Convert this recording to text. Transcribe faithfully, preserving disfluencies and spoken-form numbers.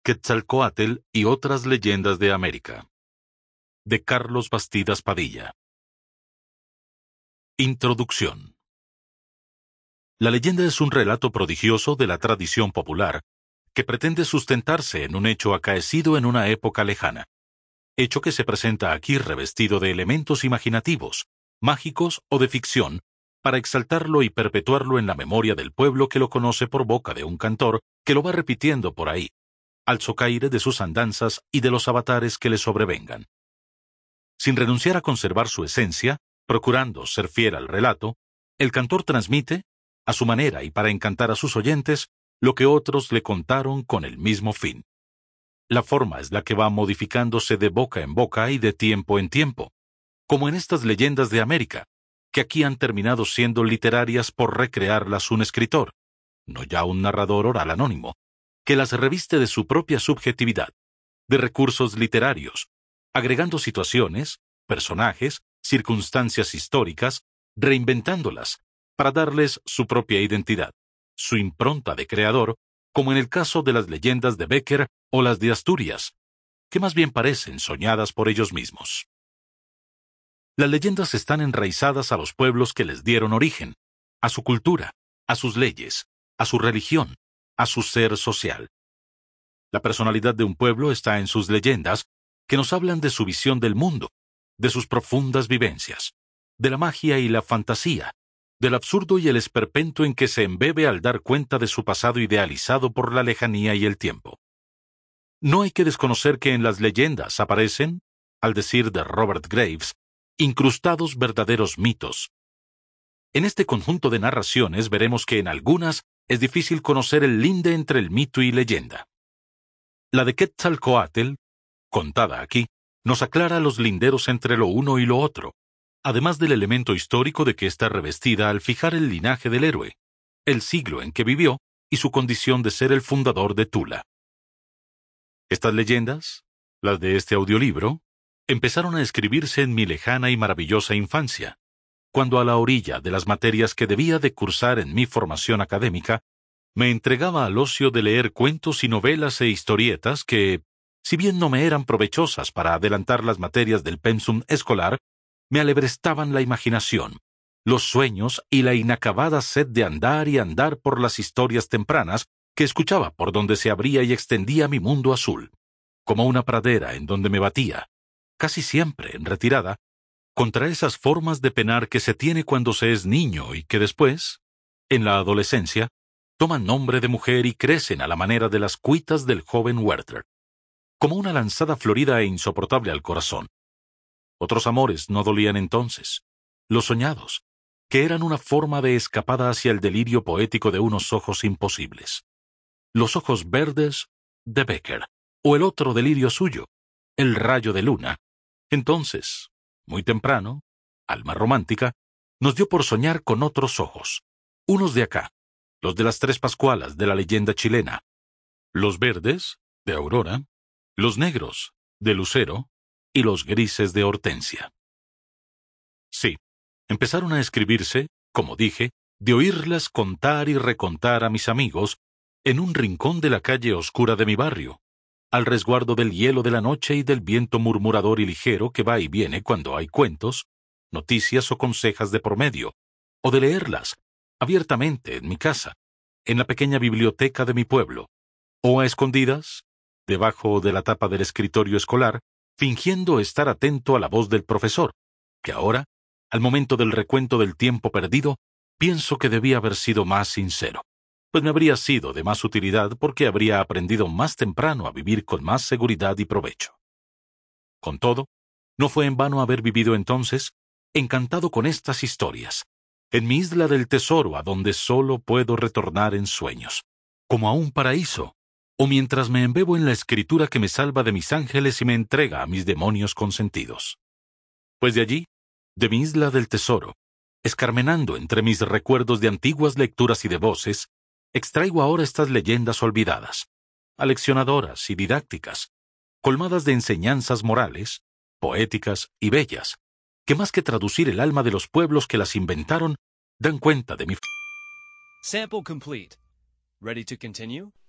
Quetzalcóatl y otras leyendas de América. De Carlos Bastidas Padilla. Introducción. La leyenda es un relato prodigioso de la tradición popular que pretende sustentarse en un hecho acaecido en una época lejana. Hecho que se presenta aquí revestido de elementos imaginativos, mágicos o de ficción, para exaltarlo y perpetuarlo en la memoria del pueblo que lo conoce por boca de un cantor que lo va repitiendo por ahí, al socaire de sus andanzas y de los avatares que le sobrevengan. Sin renunciar a conservar su esencia, procurando ser fiel al relato, el cantor transmite, a su manera y para encantar a sus oyentes, lo que otros le contaron con el mismo fin. La forma es la que va modificándose de boca en boca y de tiempo en tiempo, como en estas leyendas de América, que aquí han terminado siendo literarias por recrearlas un escritor, no ya un narrador oral anónimo, que las reviste de su propia subjetividad, de recursos literarios, agregando situaciones, personajes, circunstancias históricas, reinventándolas, para darles su propia identidad, su impronta de creador, como en el caso de las leyendas de Bécquer o las de Asturias, que más bien parecen soñadas por ellos mismos. Las leyendas están enraizadas a los pueblos que les dieron origen, a su cultura, a sus leyes, a su religión, a su ser social. La personalidad de un pueblo está en sus leyendas, que nos hablan de su visión del mundo, de sus profundas vivencias, de la magia y la fantasía, del absurdo y el esperpento en que se embebe al dar cuenta de su pasado idealizado por la lejanía y el tiempo. No hay que desconocer que en las leyendas aparecen, al decir de Robert Graves, incrustados verdaderos mitos. En este conjunto de narraciones veremos que en algunas es difícil conocer el linde entre el mito y leyenda. La de Quetzalcóatl, contada aquí, nos aclara los linderos entre lo uno y lo otro, además del elemento histórico de que está revestida al fijar el linaje del héroe, el siglo en que vivió y su condición de ser el fundador de Tula. Estas leyendas, las de este audiolibro, empezaron a escribirse en mi lejana y maravillosa infancia, cuando a la orilla de las materias que debía de cursar en mi formación académica, me entregaba al ocio de leer cuentos y novelas e historietas que, si bien no me eran provechosas para adelantar las materias del pensum escolar, me alebrestaban la imaginación, los sueños y la inacabada sed de andar y andar por las historias tempranas que escuchaba por donde se abría y extendía mi mundo azul, como una pradera en donde me batía, casi siempre en retirada, contra esas formas de penar que se tiene cuando se es niño y que después, en la adolescencia, toman nombre de mujer y crecen a la manera de las cuitas del joven Werther, como una lanzada florida e insoportable al corazón. Otros amores no dolían entonces, los soñados, que eran una forma de escapada hacia el delirio poético de unos ojos imposibles. Los ojos verdes de Bécquer, o el otro delirio suyo, el rayo de luna. Entonces, muy temprano, alma romántica, nos dio por soñar con otros ojos, unos de acá, los de las tres Pascualas de la leyenda chilena, los verdes, de Aurora, los negros, de Lucero, y los grises de Hortensia. Sí, empezaron a escribirse, como dije, de oírlas contar y recontar a mis amigos, en un rincón de la calle oscura de mi barrio, al resguardo del hielo de la noche y del viento murmurador y ligero que va y viene cuando hay cuentos, noticias o consejas de por medio, o de leerlas, abiertamente en mi casa, en la pequeña biblioteca de mi pueblo, o a escondidas, debajo de la tapa del escritorio escolar, fingiendo estar atento a la voz del profesor, que ahora, al momento del recuento del tiempo perdido, pienso que debía haber sido más sincero, pues me habría sido de más utilidad porque habría aprendido más temprano a vivir con más seguridad y provecho. Con todo, no fue en vano haber vivido entonces, encantado con estas historias, en mi isla del tesoro a donde solo puedo retornar en sueños, como a un paraíso, o mientras me embebo en la escritura que me salva de mis ángeles y me entrega a mis demonios consentidos. Pues de allí, de mi isla del tesoro, escarmenando entre mis recuerdos de antiguas lecturas y de voces, extraigo ahora estas leyendas olvidadas, aleccionadoras y didácticas, colmadas de enseñanzas morales, poéticas y bellas, que más que traducir el alma de los pueblos que las inventaron, dan cuenta de mi... Sample complete. Ready to continue?